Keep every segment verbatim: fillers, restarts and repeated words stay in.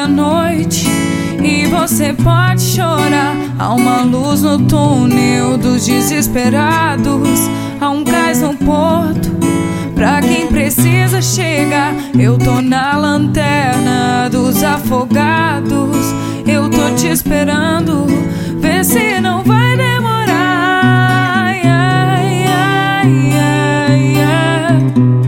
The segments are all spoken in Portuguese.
da noite e você pode chorar. Há uma luz no túnel dos desesperados, há um cais no porto pra quem precisa chegar. Eu tô na lanterna dos afogados, eu tô te esperando, vê se não vai demorar. Ai, ai, ai, ai, ai.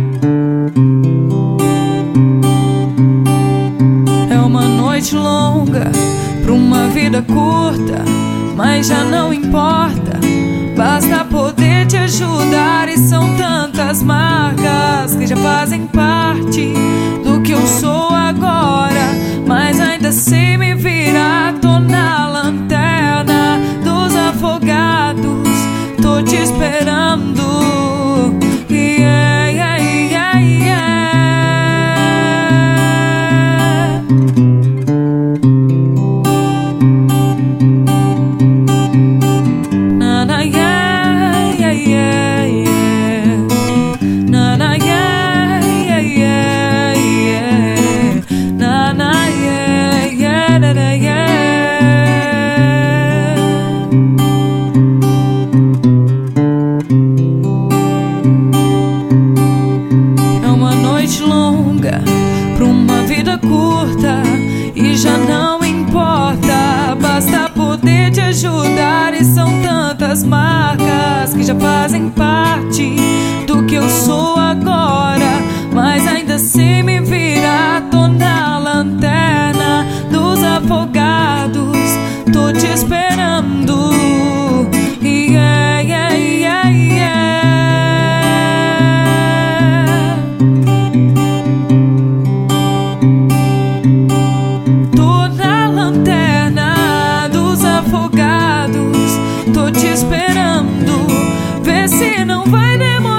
É uma noite longa pra uma vida curta, mas já não importa, basta poder te ajudar. E são tantas marcas que já fazem parte do que eu sou agora, mas ainda sei me virar. Tô na lanterna dos afogados, tô te esperando. Yeah, yeah, yeah, yeah. Na, na, yeah, yeah, yeah, yeah. Na, na, yeah, yeah, yeah, yeah. Na, na, yeah, yeah, na, na, yeah. É uma noite longa pra uma vida curta e já não importa, basta poder te ajudar. E são tantas marcas que já fazem parte do que eu sou agora, mas ainda sei me virar. Tô na lanterna dos afogados, tô te esperando. Yeah, yeah, yeah, yeah. Tô na lanterna dos afogados, tô te esperando, vê se não vai demorar.